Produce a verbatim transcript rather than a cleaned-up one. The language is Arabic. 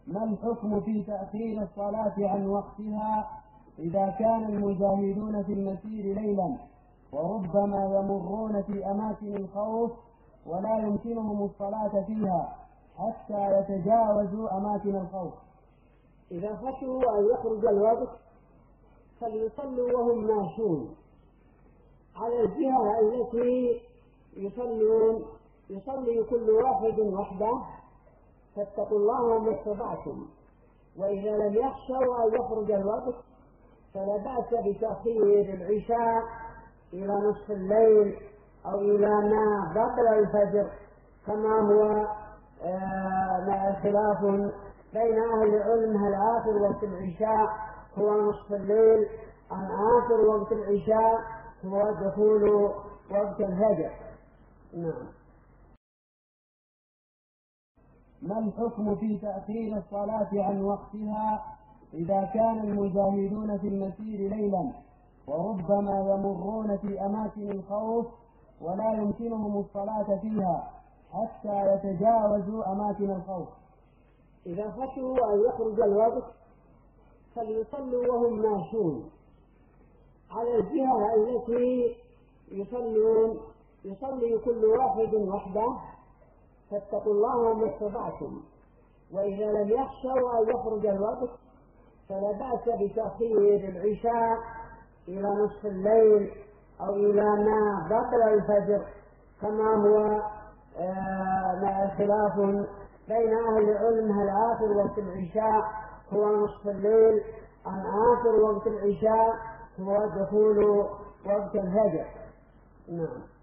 ما الحكم في تأخير الصلاة عن وقتها إذا كان المجاهدون في المسير ليلا وربما يمرون في أماكن الخوف ولا يمكنهم الصلاة فيها حتى يتجاوزوا أماكن الخوف؟ إذا خشوا أن يخرج الوقت فليصلوا وهم ماشون على الجهة التي يصلون يصلي كل واحد وحده، فاتقوا الله ما استطعتم. وإذا لم يخشوا أن يخرج الوقت فلا بأس بتأخير العشاء إلى نصف الليل أو إلى ما قبل الفجر، كما هو آه خلاف بين أهل العلم هل آخر وقت العشاء هو نصف الليل أم آخر وقت العشاء هو دخول وقت الفجر. نعم. ما الحكم في تأخير الصلاة عن وقتها إذا كان المجاهدون في المسير ليلا وربما يمرون في أماكن الخوف ولا يمكنهم الصلاة فيها حتى يتجاوزوا أماكن الخوف؟ إذا خشوا أن يخرج الوقت فليصلوا وهم ماشون على الجهة التي يصلون يصلي كل واحد وحده، فاتقوا الله ما استطعتم. وإذا لم يخشوا أن يخرج الوقت فلا بأس بتأخير العشاء إلى نصف الليل أو إلى ما قبل الفجر، كما هو آه خلاف بين أهل العلم هل آخر وقت العشاء هو نصف الليل أم آخر وقت العشاء هو دخول وقت الفجر. نعم.